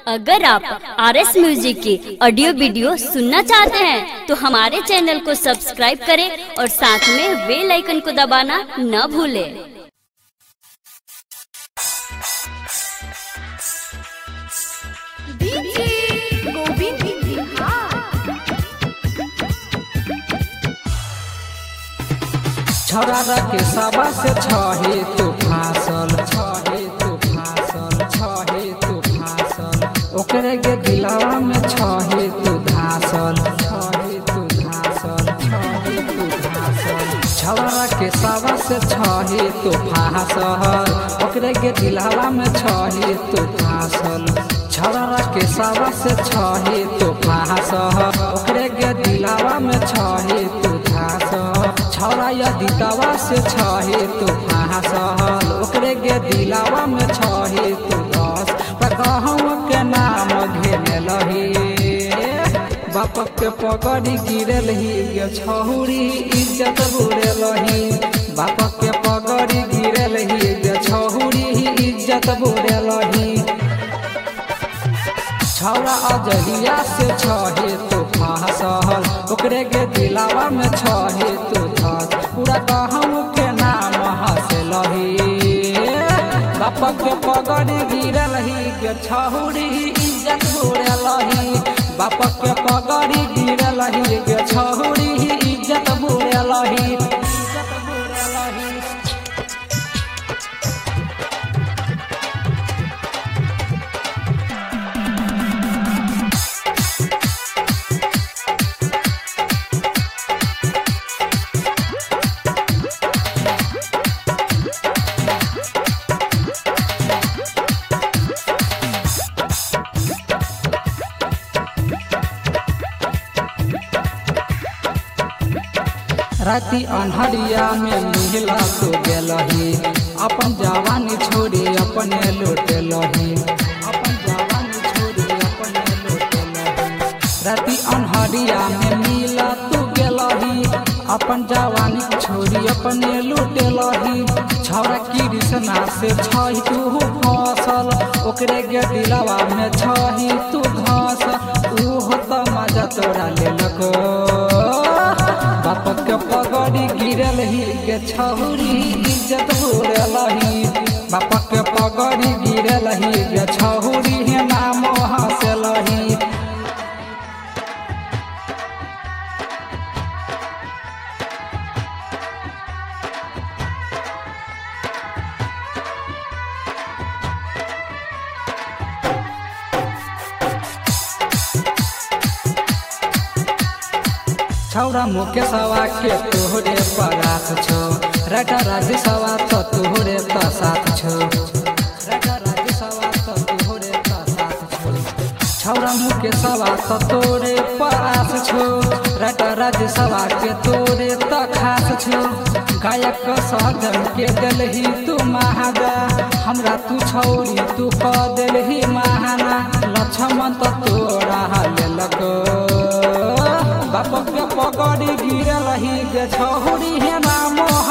अगर आप RS music की ऑडियो वीडियो सुनना चाहते हैं तो हमारे चैनल को सब्सक्राइब करें और साथ में बेल आइकन को दबाना न भूलें। छौरा के सबा से छहे तो फासल छहे तो फासल छहे तो फासल ओकरे के दिलावा में छहे तो धासल छहे तो धासल छहे तो धासल छौरा के सबा से छहे तो फासल ओकरे के दिलावा में छहे तो धासल छौरा के सबा से छहे तो फासल ओकरे के दिलावा में छहे तो धासल छौरा यदि दवा से छहे तो फासल ओकरे के दिलावा में छहे तो 10 कहूँ के नाम घेने लही बाप के पगड़ी गिरल ही गे छौरी इज्जत बुरे लही बाप के पगड़ी गिरल ही गे छौरी इज्जत बुरे लही छौरा अजहिया से छहे तो फासल ओकरे के दिलावा में छहे तो 10 पूरा कहूँ के नाम हंसलही बाप के पगड़ी गिरल ही के छौरी इज्जत बुरेलही बाप के पगड़ी गिरल ही के छौरी इज्जत बुरेलही इज्जत बुरेलही। राति अन्हरिया में मिला तो गेलही अपन जवानी छोड़ी अपने लौटेलही अपन जवानी छोड़ी अपने लौटेलही राति अन्हरिया में मिला तो गेलही अपन जवानी छोड़ी अपने लौटेलही छौरा कृष्णा से छही तू फसल ओकरे के दिलावा में छही तू घास ऊ तो मजा तोरा लेलको बाप के पगड़ी गिरल ही के छौरी इज्जत बुरेलही बाप के पगड़ी गिरल ही के छौरी नाम हंसलही। छौरा मुकेशवा के तोहरे परात छो राजा राजेशवा तो तोहरे त साथ छो राजा राजेशवा तो तोहरे त साथ छो छौरा मुकेशवा तो तोरे परात छो राजा राजेशवा के तोरे त खास छो गायक सजन के दिलही तू महादा हमरा तू छौरी तू क दिलही महाना लक्ष्मण तो तोरा लेलको बाप के पगड़ी गिरल ही गे छौरी नाम